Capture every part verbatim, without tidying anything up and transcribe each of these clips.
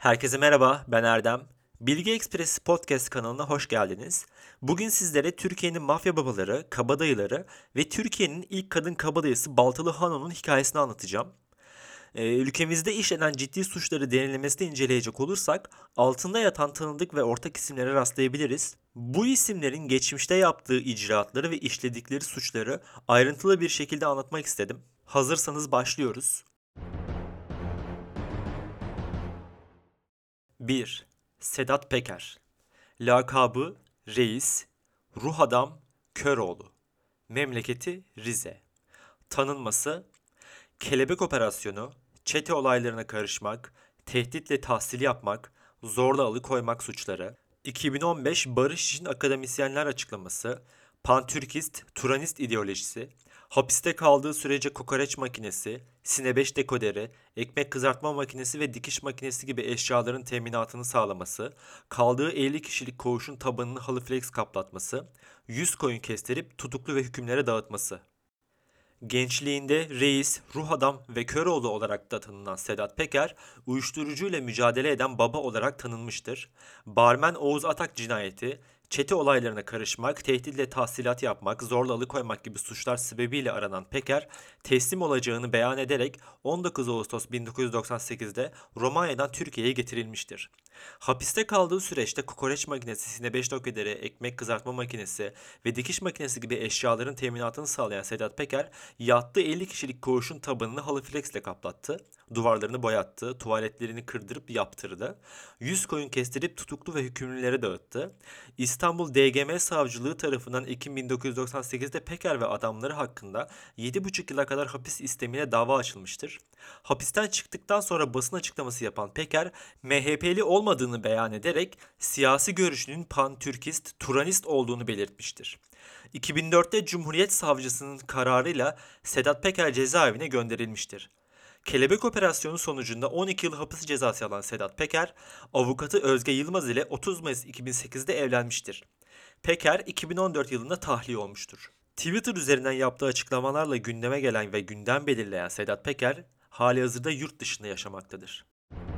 Herkese merhaba, ben Erdem. Bilgi Ekspresi Podcast kanalına hoş geldiniz. Bugün sizlere Türkiye'nin mafya babaları, kabadayıları ve Türkiye'nin ilk kadın kabadayısı Baltalı Hano'nun hikayesini anlatacağım. Ee, ülkemizde işlenen ciddi suçları derinlemesine inceleyecek olursak, altında yatan tanıdık ve ortak isimlere rastlayabiliriz. Bu isimlerin geçmişte yaptığı icraatları ve işledikleri suçları ayrıntılı bir şekilde anlatmak istedim. Hazırsanız başlıyoruz. bir. Sedat Peker. Lakabı Reis, Ruh Adam Köroğlu. Memleketi Rize. Tanınması: kelebek operasyonu, çete olaylarına karışmak, tehditle tahsil yapmak, zorla alıkoymak suçları. iki bin on beş Barış için Akademisyenler Açıklaması, Pantürkist, Turanist ideolojisi, hapiste kaldığı sürece kokoreç makinesi, Sine beş dekoderi, ekmek kızartma makinesi ve dikiş makinesi gibi eşyaların teminatını sağlaması, kaldığı elli kişilik koğuşun tabanını halı flex kaplatması, yüz koyun kestirip tutuklu ve hükümlere dağıtması. Gençliğinde reis, ruh adam ve Köroğlu olarak da tanınan Sedat Peker, uyuşturucuyla mücadele eden baba olarak tanınmıştır. Barmen Oğuz Atak cinayeti, çete olaylarına karışmak, tehditle tahsilat yapmak, zorla alıkoymak gibi suçlar sebebiyle aranan Peker, teslim olacağını beyan ederek on dokuz Ağustos bin dokuz yüz doksan sekizde Romanya'dan Türkiye'ye getirilmiştir. Hapiste kaldığı süreçte kokoreç makinesi, Sine beş dekoderi, ekmek kızartma makinesi ve dikiş makinesi gibi eşyaların teminatını sağlayan Sedat Peker, yattığı elli kişilik koğuşun tabanını halı flexle kaplattı, duvarlarını boyattı, tuvaletlerini kırdırıp yaptırdı, yüz koyun kestirip tutuklu ve hükümlülere dağıttı. İstanbul D G M Savcılığı tarafından Ekim bin dokuz yüz doksan sekizde Peker ve adamları hakkında yedi buçuk yıla kadar hapis istemine dava açılmıştır. Hapisten çıktıktan sonra basın açıklaması yapan Peker, M H P'li olmadığını beyan ederek siyasi görüşünün pan-Türkist, Turanist olduğunu belirtmiştir. iki bin dörtte Cumhuriyet Savcısının kararıyla Sedat Peker cezaevine gönderilmiştir. Kelebek operasyonu sonucunda on iki yıl hapis cezası alan Sedat Peker, avukatı Özge Yılmaz ile otuz Mayıs iki bin sekizde evlenmiştir. Peker iki bin on dört yılında tahliye olmuştur. Twitter üzerinden yaptığı açıklamalarla gündeme gelen ve gündem belirleyen Sedat Peker, halihazırda yurt dışında yaşamaktadır.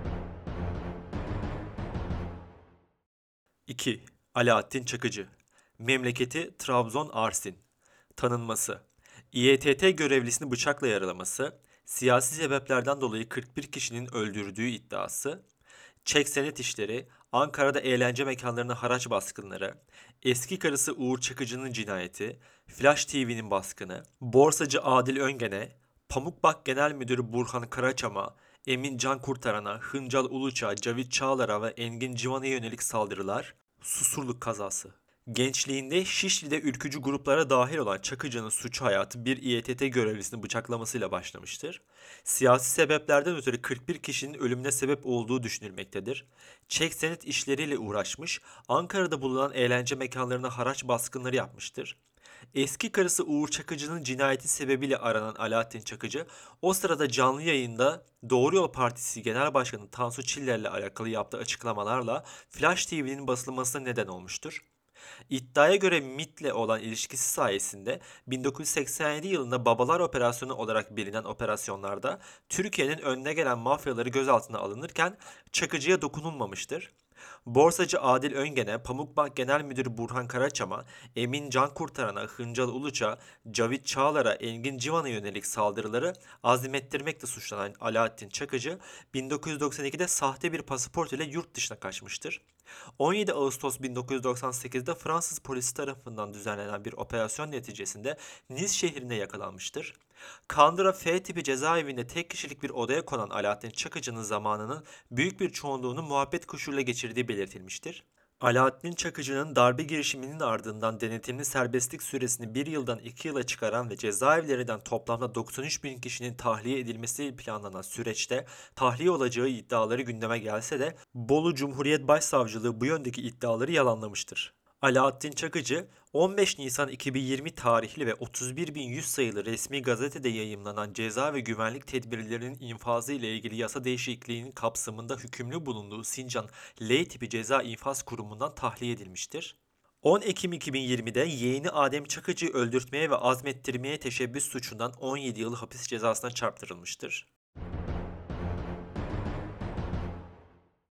iki. Alaaddin Çakıcı. Memleketi Trabzon Arsin. Tanınması: İ E T T görevlisini bıçakla yaralaması, siyasi sebeplerden dolayı kırk bir kişinin öldürdüğü iddiası, çek senet işleri, Ankara'da eğlence mekanlarına haraç baskınları, eski karısı Uğur Çakıcı'nın cinayeti, Flash T V'nin baskını, borsacı Adil Öngen'e, Pamukbak Genel Müdürü Burhan Karaçam'a, Emin Can Kurtaran'a, Hıncal Uluç'a, Cavit Çağlar'a ve Engin Civan'a yönelik saldırılar, Susurluk kazası. Gençliğinde Şişli'de ülkücü gruplara dahil olan Çakıcı'nın suç hayatı bir İ E T T görevlisini bıçaklamasıyla başlamıştır. Siyasi sebeplerden ötürü kırk bir kişinin ölümüne sebep olduğu düşünülmektedir. Çek senet işleriyle uğraşmış, Ankara'da bulunan eğlence mekanlarına haraç baskınları yapmıştır. Eski karısı Uğur Çakıcı'nın cinayeti sebebiyle aranan Alaaddin Çakıcı, o sırada canlı yayında Doğru Yol Partisi Genel Başkanı Tansu Çiller'le alakalı yaptığı açıklamalarla Flash T V'nin basılmasına neden olmuştur. İddiaya göre M İ T'le olan ilişkisi sayesinde bin dokuz yüz seksen yedi yılında Babalar Operasyonu olarak bilinen operasyonlarda Türkiye'nin önüne gelen mafyaları gözaltına alınırken Çakıcı'ya dokunulmamıştır. Borsacı Adil Öngen'e, Pamukbank Genel Müdürü Burhan Karaçam'a, Emin Can Kurtaran'a, Hıncal Uluç'a, Cavit Çağlar'a, Engin Civan'a yönelik saldırıları azmettirmekle suçlanan Alaaddin Çakıcı, bin dokuz yüz doksan ikide sahte bir pasaport ile yurt dışına kaçmıştır. on yedi Ağustos bin dokuz yüz doksan sekizde Fransız polisi tarafından düzenlenen bir operasyon neticesinde Nice şehrine yakalanmıştır. Kandıra F tipi cezaevinde tek kişilik bir odaya konan Alaaddin Çakıcı'nın zamanının büyük bir çoğunluğunu muhabbet koşuluyla geçirdiği belirtilmiştir. Alaaddin Çakıcı'nın darbe girişiminin ardından denetimli serbestlik süresini bir yıldan iki yıla çıkaran ve cezaevlerinden toplamda doksan üç bin kişinin tahliye edilmesi planlanan süreçte tahliye olacağı iddiaları gündeme gelse de Bolu Cumhuriyet Başsavcılığı bu yöndeki iddiaları yalanlamıştır. Alaaddin Çakıcı, on beş Nisan iki bin yirmi tarihli ve otuz bir bin yüz sayılı resmi gazetede yayımlanan ceza ve güvenlik tedbirlerinin infazı ile ilgili yasa değişikliğinin kapsamında hükümlü bulunduğu Sincan L tipi ceza infaz kurumundan tahliye edilmiştir. on Ekim iki bin yirmide yeğeni Adem Çakıcı'yı öldürtmeye ve azmettirmeye teşebbüs suçundan on yedi yıl hapis cezasına çarptırılmıştır.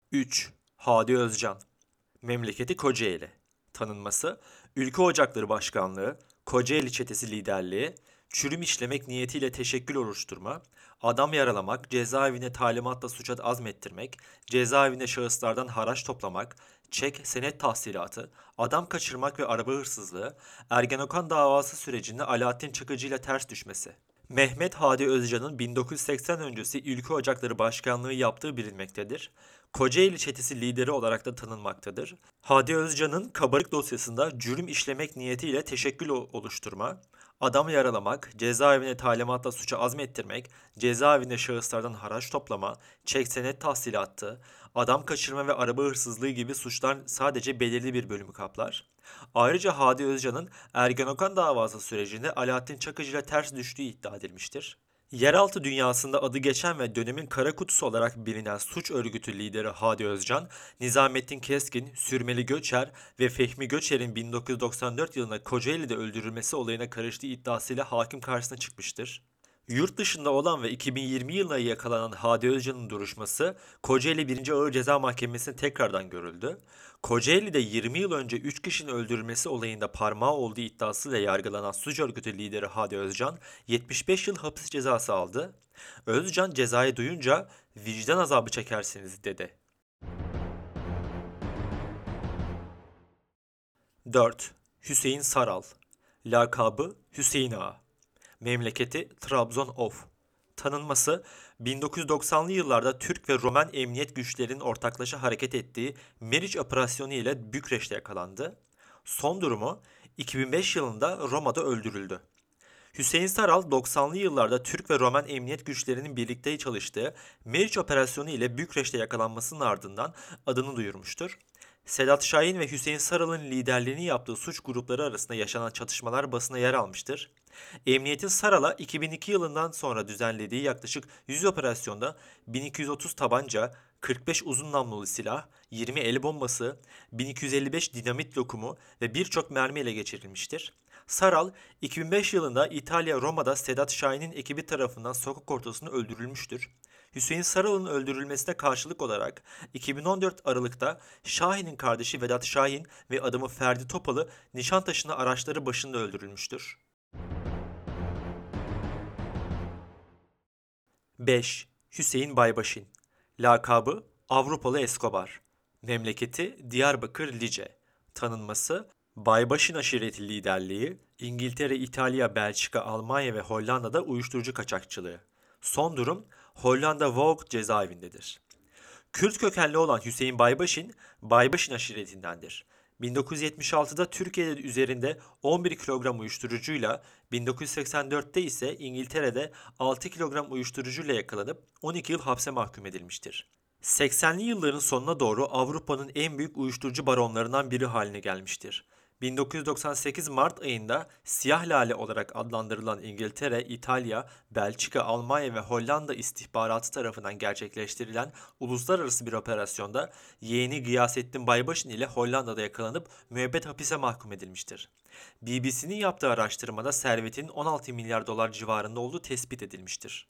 üç. Hadi Özcan. Memleketi Kocaeli. Tanınması: Ülke Ocakları Başkanlığı, Kocaeli Çetesi liderliği, çürüm işlemek niyetiyle teşekkül oluşturma, adam yaralamak, cezaevine talimatla suça azmettirmek, cezaevine şahıslardan haraç toplamak, çek, senet tahsilatı, adam kaçırmak ve araba hırsızlığı, Ergenekon davası sürecinde Alaaddin Çakıcı ile ters düşmesi. Mehmet Hadi Özcan'ın bin dokuz yüz seksen öncesi Ülke Ocakları Başkanlığı yaptığı bilinmektedir. Kocaeli Çetesi lideri olarak da tanınmaktadır. Hadi Özcan'ın kabarık dosyasında cürüm işlemek niyetiyle teşekkül o- oluşturma, adam yaralamak, cezaevine talimatla suça azmettirmek, cezaevinde şahıslardan haraç toplama, çek senet tahsilatı, adam kaçırma ve araba hırsızlığı gibi suçlar sadece belirli bir bölümü kaplar. Ayrıca Hadi Özcan'ın Ergenekon davası sürecinde Alaaddin Çakıcı ile ters düştüğü iddia edilmiştir. Yeraltı dünyasında adı geçen ve dönemin kara kutusu olarak bilinen suç örgütü lideri Hadi Özcan, Nizamettin Keskin, Sürmeli Göçer ve Fehmi Göçer'in bin dokuz yüz doksan dört yılında Kocaeli'de öldürülmesi olayına karıştığı iddiasıyla hakim karşısına çıkmıştır. Yurt dışında olan ve iki bin yirmi yılında yakalanan Hadi Özcan'ın duruşması Kocaeli birinci Ağır Ceza Mahkemesi'nde tekrardan görüldü. Kocaeli'de yirmi yıl önce üç kişinin öldürülmesi olayında parmağı olduğu iddiasıyla yargılanan suç örgütü lideri Hadi Özcan yetmiş beş yıl hapis cezası aldı. Özcan cezayı duyunca vicdan azabı çekersiniz dedi. dört. Hüseyin Saral. Lakabı Hüseyin Ağa. Memleketi Trabzon Of. Tanınması: bin dokuz yüz doksanlı yıllarda Türk ve Romen emniyet güçlerinin ortaklaşa hareket ettiği Meriç operasyonu ile Bükreş'te yakalandı. Son durumu: iki bin beş yılında Roma'da öldürüldü. Hüseyin Saral doksanlı yıllarda Türk ve Romen emniyet güçlerinin birlikte çalıştığı Meriç operasyonu ile Bükreş'te yakalanmasının ardından adını duyurmuştur. Sedat Şahin ve Hüseyin Saral'ın liderliğini yaptığı suç grupları arasında yaşanan çatışmalar basına yer almıştır. Emniyetin Saral'a iki bin iki yılından sonra düzenlediği yaklaşık yüz operasyonda bin iki yüz otuz tabanca, kırk beş uzun namlulu silah, yirmi el bombası, bin iki yüz elli beş dinamit lokumu ve birçok mermi ele geçirilmiştir. Saral, iki bin beş yılında İtalya Roma'da Sedat Şahin'in ekibi tarafından sokak ortasında öldürülmüştür. Hüseyin Saral'ın öldürülmesine karşılık olarak iki bin on dört Aralık'ta Şahin'in kardeşi Vedat Şahin ve adamı Ferdi Topalı Nişantaşı'nda araçları başında öldürülmüştür. beş. Hüseyin Baybaşin. Lakabı Avrupalı Escobar. Memleketi Diyarbakır Lice. Tanınması: Baybaşin aşireti liderliği, İngiltere, İtalya, Belçika, Almanya ve Hollanda'da uyuşturucu kaçakçılığı. Son durum: Hollanda Vogue cezaevindedir. Kürt kökenli olan Hüseyin Baybaşin, Baybaşin aşiretindendir. bin dokuz yüz yetmiş altıda Türkiye'de üzerinde on bir kilogram uyuşturucuyla, bin dokuz yüz seksen dörtte ise İngiltere'de altı kilogram uyuşturucuyla yakalanıp on iki yıl hapse mahkum edilmiştir. seksenli yılların sonuna doğru Avrupa'nın en büyük uyuşturucu baronlarından biri haline gelmiştir. bin dokuz yüz doksan sekiz Mart ayında siyah lale olarak adlandırılan İngiltere, İtalya, Belçika, Almanya ve Hollanda istihbaratı tarafından gerçekleştirilen uluslararası bir operasyonda yeğeni Gıyasettin Baybaşın ile Hollanda'da yakalanıp müebbet hapise mahkum edilmiştir. B B C'nin yaptığı araştırmada servetinin on altı milyar dolar civarında olduğu tespit edilmiştir.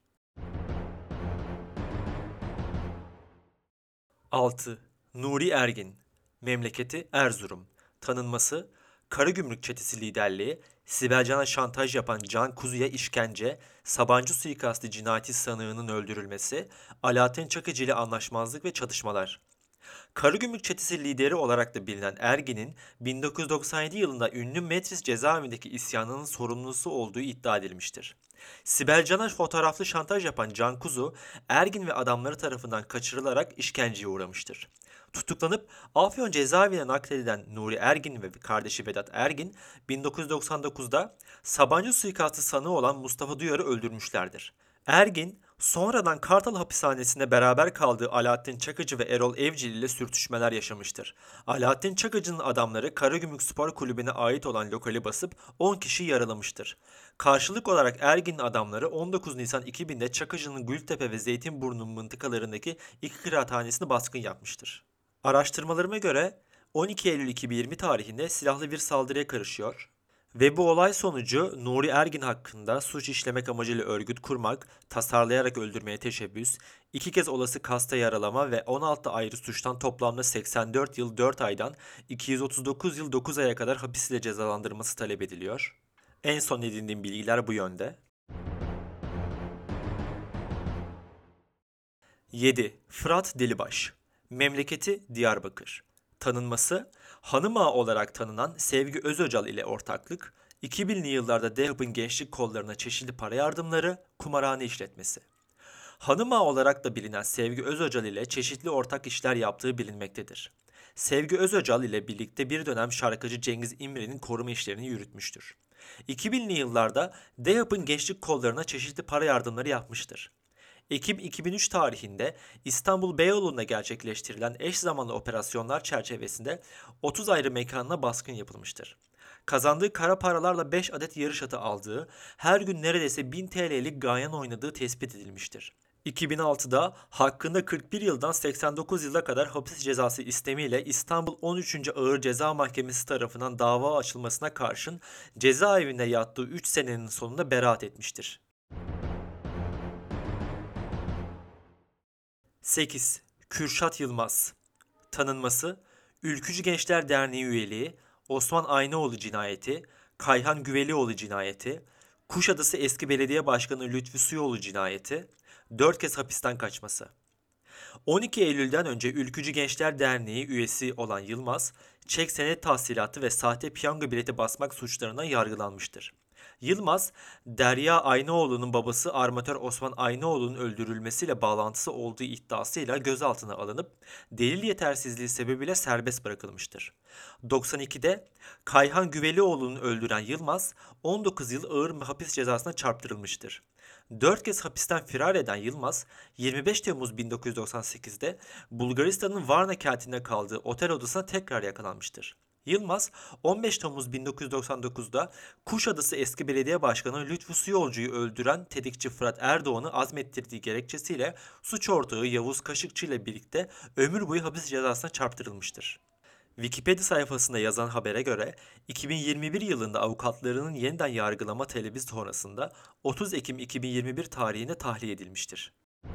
altı. Nuri Ergin. Memleketi Erzurum. Tanınması: Karagümrük Çetesi liderliği, Sibel Can'a şantaj yapan Can Kuzu'ya işkence, Sabancı suikastı cinayeti sanığının öldürülmesi, Alaaddin Çakıcı ile anlaşmazlık ve çatışmalar. Karagümrük Çetesi lideri olarak da bilinen Ergin'in bin dokuz yüz doksan yedi yılında ünlü Metris cezaevindeki isyanının sorumlusu olduğu iddia edilmiştir. Sibel Can'a fotoğraflı şantaj yapan Can Kuzu, Ergin ve adamları tarafından kaçırılarak işkenceye uğramıştır. Tutuklanıp Afyon cezaevine nakledilen Nuri Ergin ve kardeşi Vedat Ergin, bin dokuz yüz doksan dokuzda Sabancı suikastı sanığı olan Mustafa Duyar'ı öldürmüşlerdir. Ergin, sonradan Kartal hapishanesinde beraber kaldığı Alaaddin Çakıcı ve Erol Evcil ile sürtüşmeler yaşamıştır. Alaaddin Çakıcı'nın adamları Karagümrük Spor Kulübü'ne ait olan lokali basıp on kişi yaralamıştır. Karşılık olarak Ergin'in adamları on dokuz Nisan iki binde Çakıcı'nın Gültepe ve Zeytinburnu mıntıkalarındaki iki kıraathanesini baskın yapmıştır. Araştırmalarıma göre on iki Eylül iki bin yirmi tarihinde silahlı bir saldırıya karışıyor Ve bu olay sonucu Nuri Ergin hakkında suç işlemek amacıyla örgüt kurmak, tasarlayarak öldürmeye teşebbüs, iki kez olası kasta yaralama ve on altı ayrı suçtan toplamda seksen dört yıl dört aydan iki yüz otuz dokuz yıl dokuz aya kadar hapis ile cezalandırılması talep ediliyor. En son edindiğim bilgiler bu yönde. yedi. Fırat Delibaş. Memleketi Diyarbakır. Tanınması, hanım ağa olarak tanınan Sevgi Özöcal ile ortaklık, iki binli yıllarda DEHAP'ın gençlik kollarına çeşitli para yardımları, kumarhane işletmesi. Hanım ağa olarak da bilinen Sevgi Özöcal ile çeşitli ortak işler yaptığı bilinmektedir. Sevgi Özöcal ile birlikte bir dönem şarkıcı Cengiz İmren'in koruma işlerini yürütmüştür. iki binli yıllarda DEHAP'ın gençlik kollarına çeşitli para yardımları yapmıştır. Ekim iki bin üç tarihinde İstanbul Beyoğlu'nda gerçekleştirilen eş zamanlı operasyonlar çerçevesinde otuz ayrı mekanına baskın yapılmıştır. Kazandığı kara paralarla beş adet yarış atı aldığı, her gün neredeyse bin T L'lik gayan oynadığı tespit edilmiştir. iki bin altıda hakkında kırk bir yıldan seksen dokuz yıla kadar hapis cezası istemiyle İstanbul on üçüncü Ağır Ceza Mahkemesi tarafından dava açılmasına karşın cezaevinde yattığı üç senenin sonunda beraat etmiştir. sekiz. Kürşat Yılmaz. Tanınması, Ülkücü Gençler Derneği üyeliği, Osman Aynaoğlu cinayeti, Kayhan Güvelioğlu cinayeti, Kuşadası eski belediye başkanı Lütfü Suyoğlu cinayeti, dört kez hapisten kaçması. on iki Eylül'den önce Ülkücü Gençler Derneği üyesi olan Yılmaz, çek senet tahsilatı ve sahte piyango bileti basmak suçlarına yargılanmıştır. Yılmaz, Derya Aynaoğlu'nun babası armatör Osman Aynaoğlu'nun öldürülmesiyle bağlantısı olduğu iddiasıyla gözaltına alınıp delil yetersizliği sebebiyle serbest bırakılmıştır. doksan ikide Kayhan Güvelioğlu'nu öldüren Yılmaz, on dokuz yıl ağır hapis cezasına çarptırılmıştır. Dört kez hapisten firar eden Yılmaz, yirmi beş Temmuz bin dokuz yüz doksan sekizde Bulgaristan'ın Varna kentinde kaldığı otel odasına tekrar yakalanmıştır. Yılmaz, on beş Temmuz bin dokuz yüz doksan dokuzda Kuşadası eski belediye başkanı Lütfü Suyolcu'yu öldüren tetikçi Fırat Erdoğan'ı azmettirdiği gerekçesiyle suç ortağı Yavuz Kaşıkçı ile birlikte ömür boyu hapis cezasına çarptırılmıştır. Wikipedia sayfasında yazan habere göre iki bin yirmi bir yılında avukatlarının yeniden yargılama talebi sonrasında otuz Ekim iki bin yirmi bir tarihinde tahliye edilmiştir.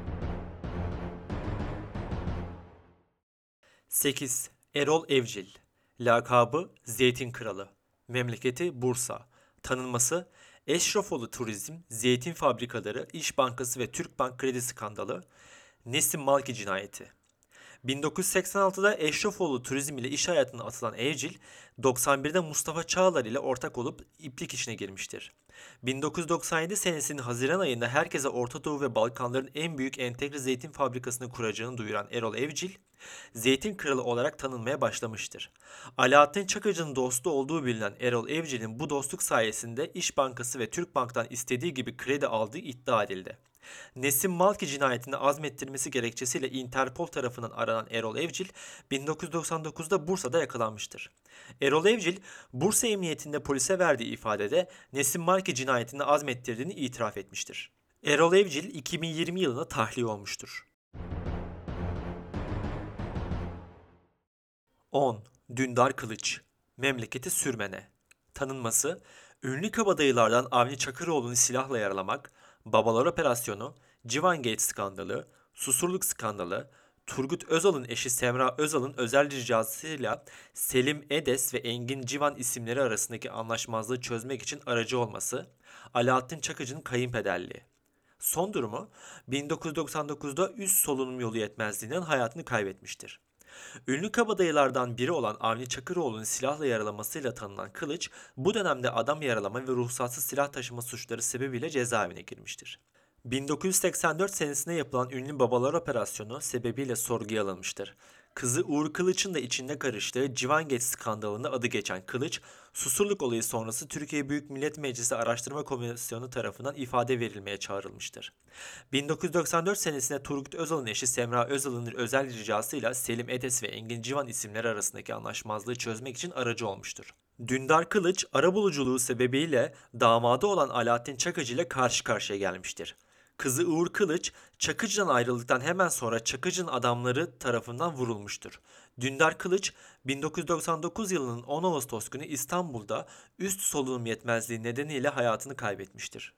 sekiz. Erol Evcil. Lakabı Zeytin Kralı. Memleketi Bursa. Tanınması Eşrefoğlu Turizm, Zeytin Fabrikaları, İş Bankası ve Türkbank Kredi Skandalı, Nesim Malki Cinayeti. bin dokuz yüz seksen altıda Eşrefoğlu Turizm ile iş hayatına atılan Evcil, doksan birde Mustafa Çağlar ile ortak olup iplik işine girmiştir. bin dokuz yüz doksan yedi senesinin Haziran ayında herkese Orta Doğu ve Balkanların en büyük entegre zeytin fabrikasını kuracağını duyuran Erol Evcil, Zeytin Kralı olarak tanınmaya başlamıştır. Alaaddin Çakıcı'nın dostu olduğu bilinen Erol Evcil'in bu dostluk sayesinde İş Bankası ve Türkbank'tan istediği gibi kredi aldığı iddia edildi. Nesim Malki cinayetini azmettirmesi gerekçesiyle Interpol tarafından aranan Erol Evcil, bin dokuz yüz doksan dokuzda Bursa'da yakalanmıştır. Erol Evcil, Bursa Emniyetinde polise verdiği ifadede Nesim Malki cinayetini azmettirdiğini itiraf etmiştir. Erol Evcil iki bin yirmi yılında tahliye olmuştur. on. Dündar Kılıç. Memleketi Sürmene. Tanınması, ünlü kabadayılardan Avni Çakıroğlu'nu silahla yaralamak, Babalar Operasyonu, Civangate skandalı, Susurluk skandalı, Turgut Özal'ın eşi Semra Özal'ın özel ricasıyla Selim Edes ve Engin Civan isimleri arasındaki anlaşmazlığı çözmek için aracı olması, Alaaddin Çakıcı'nın kayınpederliği. Son durumu bin dokuz yüz doksan dokuzda üst solunum yolu yetmezliğinden hayatını kaybetmiştir. Ünlü kabadayılardan biri olan Avni Çakıroğlu'nun silahla yaralamasıyla tanınan Kılıç, bu dönemde adam yaralama ve ruhsatsız silah taşıma suçları sebebiyle cezaevine girmiştir. bin dokuz yüz seksen dört senesinde yapılan ünlü Babalar Operasyonu sebebiyle sorguya alınmıştır. Kızı Uğur Kılıç'ın da içinde karıştığı Civangate skandalında adı geçen Kılıç, Susurluk olayı sonrası Türkiye Büyük Millet Meclisi Araştırma Komisyonu tarafından ifade verilmeye çağrılmıştır. bin dokuz yüz doksan dört senesinde Turgut Özal'ın eşi Semra Özal'ın özel ricasıyla Selim Edes ve Engin Civan isimleri arasındaki anlaşmazlığı çözmek için aracı olmuştur. Dündar Kılıç, arabuluculuğu sebebiyle damadı olan Alaaddin Çakıcı ile karşı karşıya gelmiştir. Kızı Uğur Kılıç, Çakıcı'dan ayrıldıktan hemen sonra Çakıcı'nın adamları tarafından vurulmuştur. Dündar Kılıç, bin dokuz yüz doksan dokuz yılının on Ağustos günü İstanbul'da üst solunum yetmezliği nedeniyle hayatını kaybetmiştir.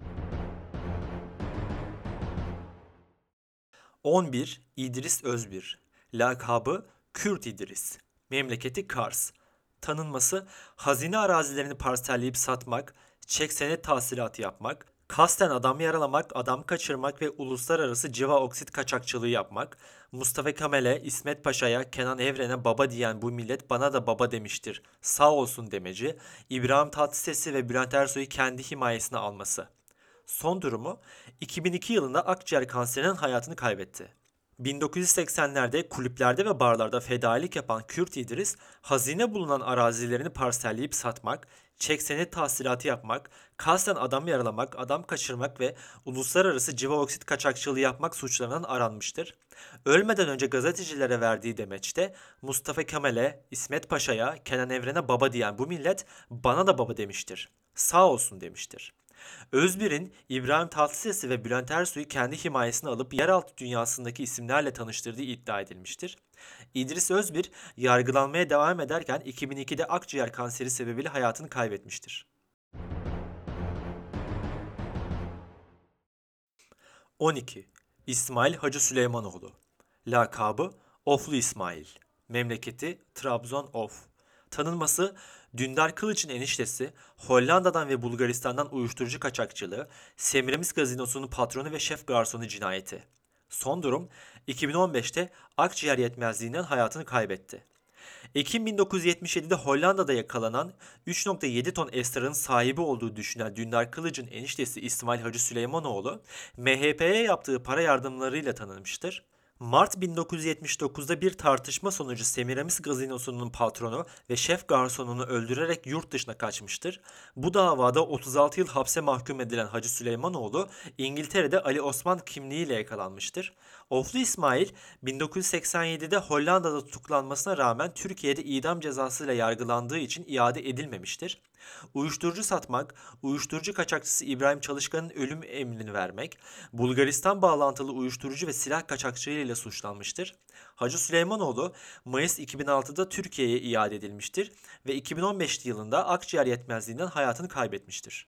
on bir. İdris Özbir. Lakabı Kürt İdris. Memleketi Kars. Tanınması hazine arazilerini parselleyip satmak, çek senet tahsilatı yapmak, kasten adam yaralamak, adam kaçırmak ve uluslararası civa oksit kaçakçılığı yapmak, Mustafa Kemal'e, İsmet Paşa'ya, Kenan Evren'e baba diyen bu millet bana da baba demiştir, sağ olsun demeci, İbrahim Tatlıses'i ve Bülent Ersoy'u kendi himayesine alması. Son durumu iki bin iki yılında akciğer kanserinden hayatını kaybetti. bin dokuz yüz seksenlerde kulüplerde ve barlarda fedailik yapan Kürt İdris, hazine bulunan arazilerini parselleyip satmak, çek senet tahsilatı yapmak, kasten adam yaralamak, adam kaçırmak ve uluslararası civa oksit kaçakçılığı yapmak suçlarından aranmıştır. Ölmeden önce gazetecilere verdiği demeçte Mustafa Kemal'e, İsmet Paşa'ya, Kenan Evren'e baba diyen bu millet bana da baba demiştir. Sağ olsun demiştir. Özbir'in İbrahim Tatlıses'i ve Bülent Ersoy'u kendi himayesine alıp yeraltı dünyasındaki isimlerle tanıştırdığı iddia edilmiştir. İdris Özbir yargılanmaya devam ederken iki bin ikide akciğer kanseri sebebiyle hayatını kaybetmiştir. on iki. İsmail Hacı Süleymanoğlu. Lakabı Oflu İsmail. Memleketi Trabzon Of. Tanınması Dündar Kılıç'ın eniştesi, Hollanda'dan ve Bulgaristan'dan uyuşturucu kaçakçılığı, Semiramis Gazinosu'nun patronu ve şef garsonu cinayeti. Son durum iki bin on beşte akciğer yetmezliğinden hayatını kaybetti. Ekim bin dokuz yüz yetmiş yedide Hollanda'da yakalanan üç nokta yedi ton esrarın sahibi olduğu düşünülen Dündar Kılıç'ın eniştesi İsmail Hacı Süleymanoğlu, M H P'ye yaptığı para yardımlarıyla tanınmıştır. Mart bin dokuz yüz yetmiş dokuzda bir tartışma sonucu Semiramis Gazinosu'nun patronu ve şef garsonunu öldürerek yurt dışına kaçmıştır. Bu davada otuz altı yıl hapse mahkum edilen Hacı Süleymanoğlu, İngiltere'de Ali Osman kimliğiyle yakalanmıştır. Oflu İsmail, bin dokuz yüz seksen yedide Hollanda'da tutuklanmasına rağmen Türkiye'de idam cezasıyla yargılandığı için iade edilmemiştir. Uyuşturucu satmak, uyuşturucu kaçakçısı İbrahim Çalışkan'ın ölüm emrini vermek, Bulgaristan bağlantılı uyuşturucu ve silah kaçakçılığı ile suçlanmıştır. Hacı Süleymanoğlu Mayıs iki bin altıda Türkiye'ye iade edilmiştir ve iki bin on beş yılında akciğer yetmezliğinden hayatını kaybetmiştir.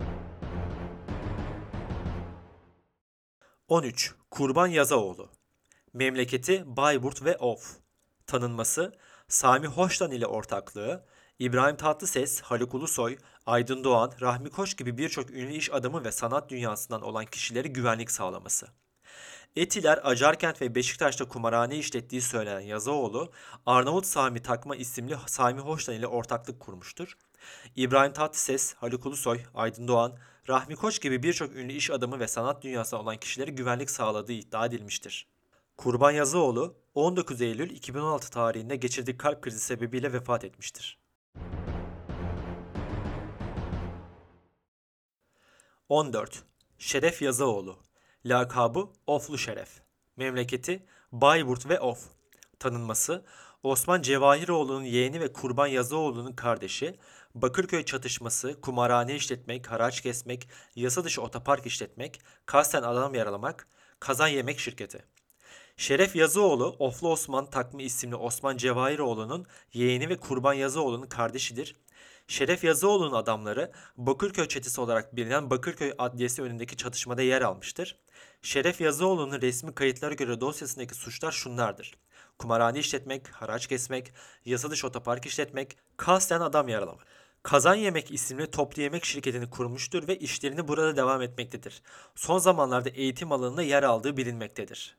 on üç. Kurban Yazaoğlu. Memleketi Bayburt ve Of. Tanınması Sami Hoşlan ile ortaklığı, İbrahim Tatlıses, Haluk Ulusoy, Aydın Doğan, Rahmi Koç gibi birçok ünlü iş adamı ve sanat dünyasından olan kişileri güvenlik sağlaması. Etiler, Acarkent ve Beşiktaş'ta kumarhane işlettiği söylenen Yazaoğlu, Arnavut Sami Takma isimli Sami Hoşlan ile ortaklık kurmuştur. İbrahim Tatlıses, Haluk Ulusoy, Aydın Doğan, Rahmi Koç gibi birçok ünlü iş adamı ve sanat dünyasında olan kişileri güvenlik sağladığı iddia edilmiştir. Kurban Yazıoğlu on dokuz Eylül iki bin on altı tarihinde geçirdiği kalp krizi sebebiyle vefat etmiştir. on dört. Şeref Yazıoğlu. Lakabı Oflu Şeref. Memleketi Bayburt ve Of. Tanınması Osman Cevahiroğlu'nun yeğeni ve Kurban Yazıoğlu'nun kardeşi, Bakırköy çatışması, kumarhane işletmek, haraç kesmek, yasa dışı otopark işletmek, kasten adam yaralamak, kazan yemek şirketi. Şeref Yazıoğlu, Oflu Osman Takma isimli Osman Cevahiroğlu'nun yeğeni ve Kurban Yazıoğlu'nun kardeşidir. Şeref Yazıoğlu'nun adamları Bakırköy çetesi olarak bilinen Bakırköy Adliyesi önündeki çatışmada yer almıştır. Şeref Yazıoğlu'nun resmi kayıtlara göre dosyasındaki suçlar şunlardır: kumarhane işletmek, haraç kesmek, yasa dışı otopark işletmek, kasten adam yaralamak. Kazan Yemek isimli toplu yemek şirketini kurmuştur ve işlerini burada devam etmektedir. Son zamanlarda eğitim alanında yer aldığı bilinmektedir.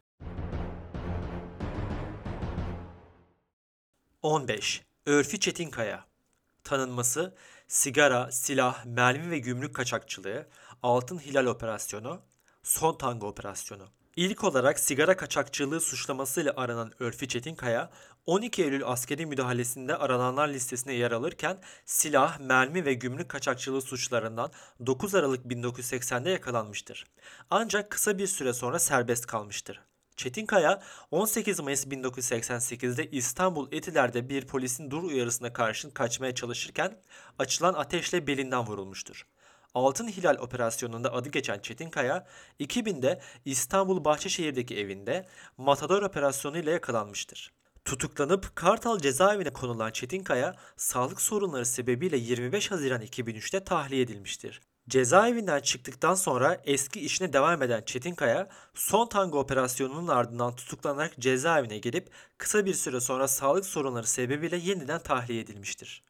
on beş. Örfi Çetinkaya. Tanınması sigara, silah, mermi ve gümrük kaçakçılığı, Altın Hilal Operasyonu, Son Tango Operasyonu. İlk olarak sigara kaçakçılığı suçlamasıyla aranan Örfi Çetinkaya, on iki Eylül askeri müdahalesinde arananlar listesine yer alırken silah, mermi ve gümrük kaçakçılığı suçlarından dokuz Aralık bin dokuz yüz seksende yakalanmıştır. Ancak kısa bir süre sonra serbest kalmıştır. Çetinkaya on sekiz Mayıs bin dokuz yüz seksen sekizde İstanbul Etiler'de bir polisin dur uyarısına karşın kaçmaya çalışırken açılan ateşle belinden vurulmuştur. Altın Hilal operasyonunda adı geçen Çetinkaya, iki binde İstanbul Bahçeşehir'deki evinde Matador operasyonu ile yakalanmıştır. Tutuklanıp Kartal cezaevine konulan Çetinkaya, sağlık sorunları sebebiyle yirmi beş Haziran iki bin üçte tahliye edilmiştir. Cezaevinden çıktıktan sonra eski işine devam eden Çetinkaya, Son Tango operasyonunun ardından tutuklanarak cezaevine gelip kısa bir süre sonra sağlık sorunları sebebiyle yeniden tahliye edilmiştir.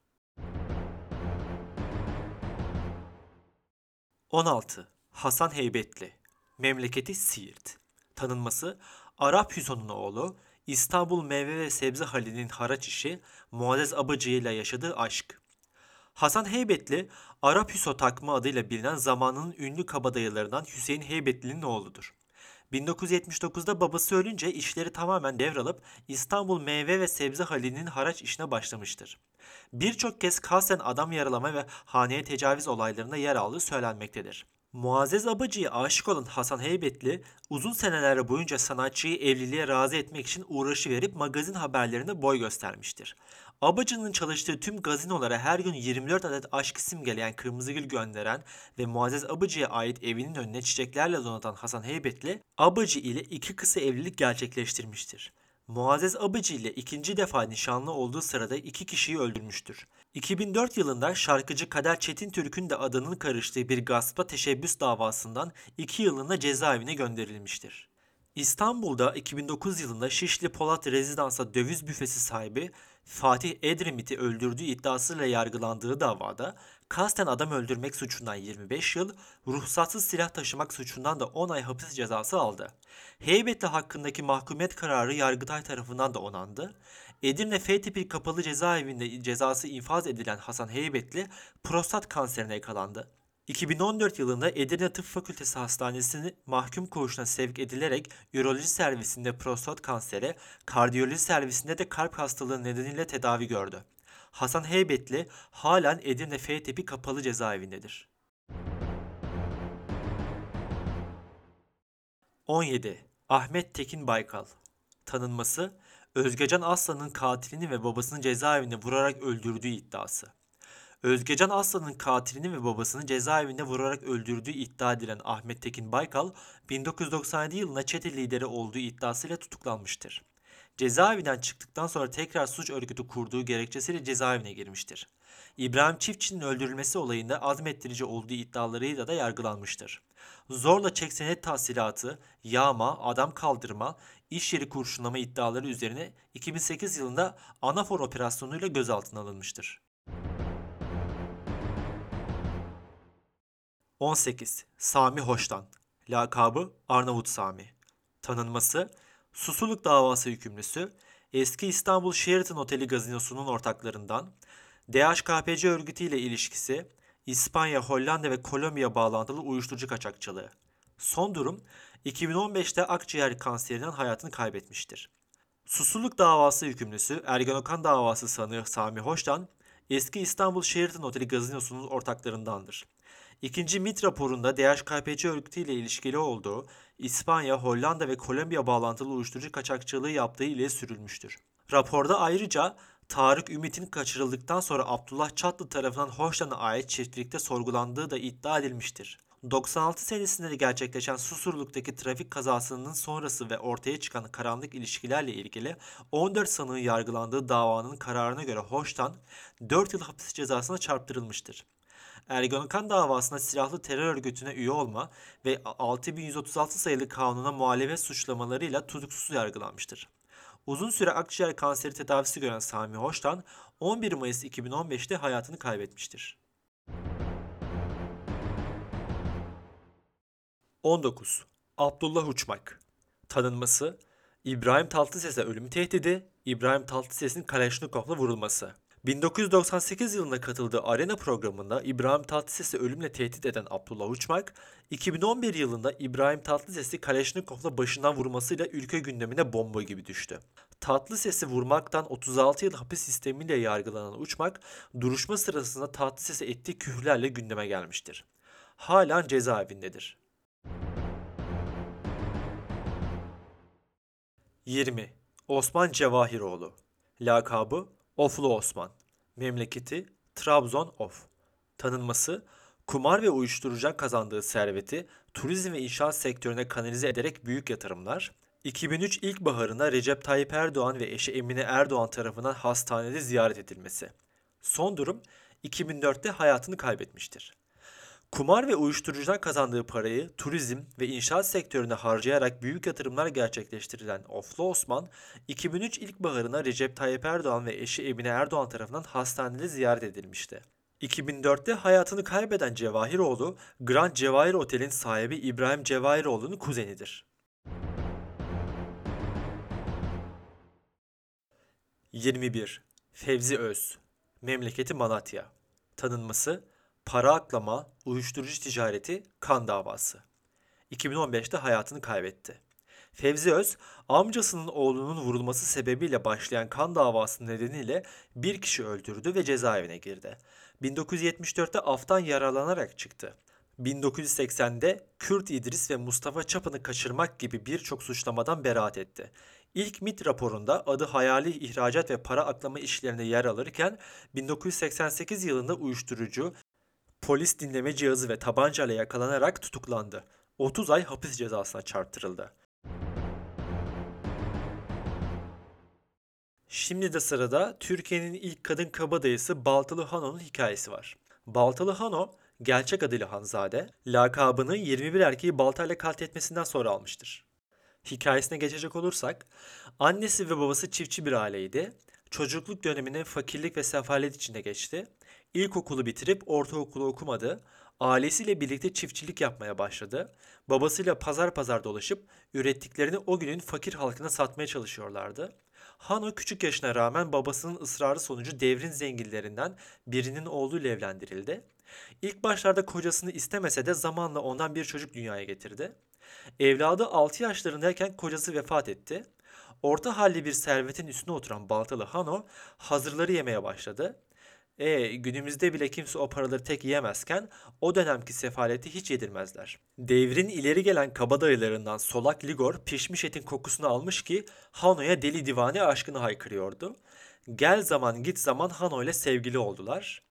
on altı. Hasan Heybetli. Memleketi Siirt. Tanınması: Arap Hüson'un oğlu, İstanbul Meyve ve Sebze Hali'nin haraç işi, Muazzez Abıcı ile yaşadığı aşk. Hasan Heybetli, Arap Hüso takma adıyla bilinen zamanının ünlü kabadayılarından Hüseyin Heybetli'nin oğludur. bin dokuz yüz yetmiş dokuzda babası ölünce işleri tamamen devralıp İstanbul Meyve ve Sebze Hali'nin haraç işine başlamıştır. Birçok kez kasten adam yaralama ve haneye tecavüz olaylarında yer aldığı söylenmektedir. Muazzez Abıcı'ya aşık olan Hasan Heybetli, uzun seneler boyunca sanatçıyı evliliğe razı etmek için uğraşı verip magazin haberlerine boy göstermiştir. Abıcı'nın çalıştığı tüm gazinolara her gün yirmi dört adet aşk simgeleyen kırmızı gül gönderen ve Muazzez Abıcı'ya ait evinin önüne çiçeklerle donatan Hasan Heybetli, Abıcı ile iki kısa evlilik gerçekleştirmiştir. Muazzez Abıcı ile ikinci defa nişanlı olduğu sırada iki kişiyi öldürmüştür. iki bin dört yılında şarkıcı Kader Çetintürk'ün de adının karıştığı bir gaspa teşebbüs davasından iki yılında cezaevine gönderilmiştir. İstanbul'da iki bin dokuz yılında Şişli Polat Rezidans'a döviz büfesi sahibi Fatih Edremit'i öldürdüğü iddiasıyla yargılandığı davada kasten adam öldürmek suçundan yirmi beş yıl, ruhsatsız silah taşımak suçundan da on ay hapis cezası aldı. Heybetli hakkındaki mahkumiyet kararı Yargıtay tarafından da onandı. Edirne F tipi kapalı cezaevinde cezası infaz edilen Hasan Heybetli prostat kanserine yakalandı. iki bin on dört yılında Edirne Tıp Fakültesi Hastanesi'nin mahkum koğuşuna sevk edilerek üroloji servisinde prostat kanseri, kardiyoloji servisinde de kalp hastalığı nedeniyle tedavi gördü. Hasan Heybetli halen Edirne F tipi kapalı cezaevindedir. on yedi. Ahmet Tekin Baykal. Tanınması: Özgecan Aslan'ın katilini ve babasını cezaevinde vurarak öldürdüğü iddiası. Özgecan Aslan'ın katilini ve babasını cezaevinde vurarak öldürdüğü iddia edilen Ahmet Tekin Baykal, bin dokuz yüz doksan yedi yılında çete lideri olduğu iddiasıyla tutuklanmıştır. Cezaevinden çıktıktan sonra tekrar suç örgütü kurduğu gerekçesiyle cezaevine girmiştir. İbrahim Çiftçi'nin öldürülmesi olayında azmettirici olduğu iddialarıyla da yargılanmıştır. Zorla çek senet tahsilatı, yağma, adam kaldırma, iş yeri kurşunlama iddiaları üzerine iki bin sekiz yılında Anafor operasyonuyla gözaltına alınmıştır. on sekiz. Sami Hoştan. Lakabı Arnavut Sami. Tanınması: Susurluk davası hükümlüsü, eski İstanbul Sheraton Oteli gazinosunun ortaklarından, D H K P C örgütüyle ilişkisi, İspanya, Hollanda ve Kolombiya bağlantılı uyuşturucu kaçakçılığı. Son durum: iki bin on beşte akciğer kanserinden hayatını kaybetmiştir. Susurluk davası hükümlüsü, Ergenekon davası sanığı Sami Hoştan, eski İstanbul Sheraton Oteli gazinosunun ortaklarındandır. İkinci MİT raporunda D H K P C örgütüyle ilişkili olduğu, İspanya, Hollanda ve Kolombiya bağlantılı uyuşturucu kaçakçılığı yaptığı ileri sürülmüştür. Raporda ayrıca Tarık Ümit'in kaçırıldıktan sonra Abdullah Çatlı tarafından Hoştan'a ait çiftlikte sorgulandığı da iddia edilmiştir. doksan altı senesinde gerçekleşen Susurluk'taki trafik kazasının sonrası ve ortaya çıkan karanlık ilişkilerle ilgili on dört sanığın yargılandığı davanın kararına göre Hoştan dört yıl hapis cezasına çarptırılmıştır. Ergenekon davasında silahlı terör örgütüne üye olma ve altı bin yüz otuz altı sayılı kanuna muhalefet suçlamalarıyla tutuksuz yargılanmıştır. Uzun süre akciğer kanseri tedavisi gören Sami Hoştan, on bir Mayıs iki bin on beşte hayatını kaybetmiştir. on dokuz. Abdullah Uçmak. Tanınması: İbrahim Tatlıses'e ölüm tehdidi, İbrahim Tatlıses'in Kaleşnikov'la vurulması. bin dokuz yüz doksan sekiz yılında katıldığı Arena programında İbrahim Tatlıses'i ölümle tehdit eden Abdullah Uçmak, iki bin on bir yılında İbrahim Tatlıses'i Kaleşnikov'la başından vurmasıyla ülke gündemine bomba gibi düştü. Tatlıses'i vurmaktan otuz altı yıl hapis sistemiyle yargılanan Uçmak, duruşma sırasında Tatlıses'e ettiği küfürlerle gündeme gelmiştir. Halen cezaevindedir. yirmi. Osman Cevahiroğlu. Lakabı Oflu Osman. Memleketi Trabzon Of. Tanınması: Kumar ve uyuşturucudan kazandığı serveti turizm ve inşaat sektörüne kanalize ederek büyük yatırımlar, iki bin üç ilkbaharında Recep Tayyip Erdoğan ve eşi Emine Erdoğan tarafından hastanede ziyaret edilmesi. Son durum iki bin dörtte hayatını kaybetmiştir. Kumar ve uyuşturucudan kazandığı parayı turizm ve inşaat sektörüne harcayarak büyük yatırımlar gerçekleştirilen Oflu Osman, iki bin üç ilkbaharına Recep Tayyip Erdoğan ve eşi Emine Erdoğan tarafından hastanede ziyaret edilmişti. iki bin dörtte hayatını kaybeden Cevahiroğlu, Grand Cevahir Otel'in sahibi İbrahim Cevahiroğlu'nun kuzenidir. yirmi bir. Fevzi Öz. Memleketi Malatya. Tanınması: para aklama, uyuşturucu ticareti, kan davası. iki bin on beşte hayatını kaybetti. Fevzi Öz, amcasının oğlunun vurulması sebebiyle başlayan kan davası nedeniyle bir kişi öldürdü ve cezaevine girdi. bin dokuz yüz yetmiş dörtte aftan yaralanarak çıktı. bin dokuz yüz seksende Kürt İdris ve Mustafa Çapın'ı kaçırmak gibi birçok suçlamadan beraat etti. İlk MİT raporunda adı hayali ihracat ve para aklama işlerinde yer alırken bin dokuz yüz seksen sekiz yılında uyuşturucu, polis dinleme cihazı ve tabancayla yakalanarak tutuklandı. otuz ay hapis cezasına çarptırıldı. Şimdi de sırada Türkiye'nin ilk kadın kabadayısı Baltalı Hano'nun hikayesi var. Baltalı Hano, gerçek adıyla Hanzade, lakabını yirmi bir erkeği baltayla katletmesinden sonra almıştır. Hikayesine geçecek olursak, annesi ve babası çiftçi bir aileydi. Çocukluk dönemini fakirlik ve sefalet içinde geçti. İlkokulu bitirip ortaokulu okumadı. Ailesiyle birlikte çiftçilik yapmaya başladı. Babasıyla pazar pazar dolaşıp ürettiklerini o günün fakir halkına satmaya çalışıyorlardı. Hano küçük yaşına rağmen babasının ısrarı sonucu devrin zenginlerinden birinin oğluyla evlendirildi. İlk başlarda kocasını istemese de zamanla ondan bir çocuk dünyaya getirdi. Evladı altı yaşlarındayken kocası vefat etti. Orta halli bir servetin üstüne oturan Baltalı Hano hazırları yemeye başladı. E günümüzde bile kimse o paraları tek yiyemezken o dönemki sefaleti hiç yedirmezler. Devrin ileri gelen kabadayılarından Solak Ligor pişmiş etin kokusunu almış ki Hano'ya deli divane aşkını haykırıyordu. Gel zaman git zaman Hano ile sevgili oldular.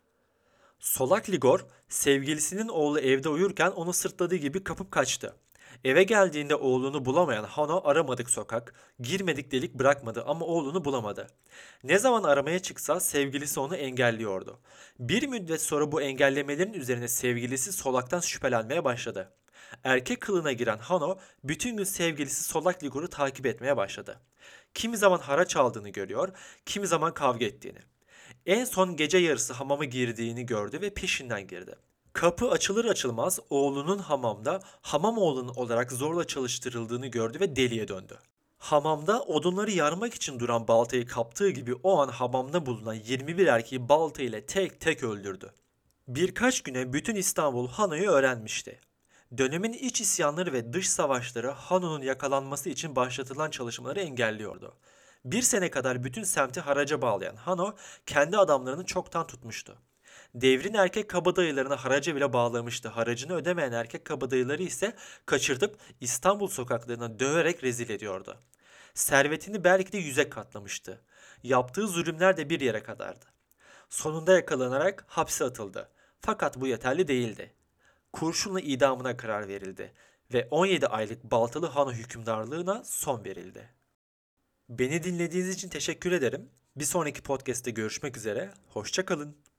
Solak Ligor sevgilisinin oğlu evde uyurken onu sırtladığı gibi kapıp kaçtı. Eve geldiğinde oğlunu bulamayan Hano aramadık sokak, girmedik delik bırakmadı ama oğlunu bulamadı. Ne zaman aramaya çıksa sevgilisi onu engelliyordu. Bir müddet sonra bu engellemelerin üzerine sevgilisi Solak'tan şüphelenmeye başladı. Erkek kılığına giren Hano bütün gün sevgilisi Solak Ligor'u takip etmeye başladı. Kimi zaman haraç aldığını görüyor, kimi zaman kavga ettiğini. En son gece yarısı hamama girdiğini gördü ve peşinden girdi. Kapı açılır açılmaz oğlunun hamamda hamam oğlunun olarak zorla çalıştırıldığını gördü ve deliye döndü. Hamamda odunları yarmak için duran baltayı kaptığı gibi o an hamamda bulunan yirmi bir erkeği balta ile tek tek öldürdü. Birkaç güne bütün İstanbul Hano'yu öğrenmişti. Dönemin iç isyanları ve dış savaşları Hano'nun yakalanması için başlatılan çalışmaları engelliyordu. Bir sene kadar bütün semti haraca bağlayan Hano kendi adamlarını çoktan tutmuştu. Devrin erkek kabadayılarını haraca bile bağlamıştı. Haracını ödemeyen erkek kabadayıları ise kaçırtıp İstanbul sokaklarına döverek rezil ediyordu. Servetini belki de yüze katlamıştı. Yaptığı zulümler de bir yere kadardı. Sonunda yakalanarak hapse atıldı. Fakat bu yeterli değildi. Kurşunla idamına karar verildi ve on yedi aylık Baltalı Hano hükümdarlığına son verildi. Beni dinlediğiniz için teşekkür ederim. Bir sonraki podcast'te görüşmek üzere. Hoşça kalın.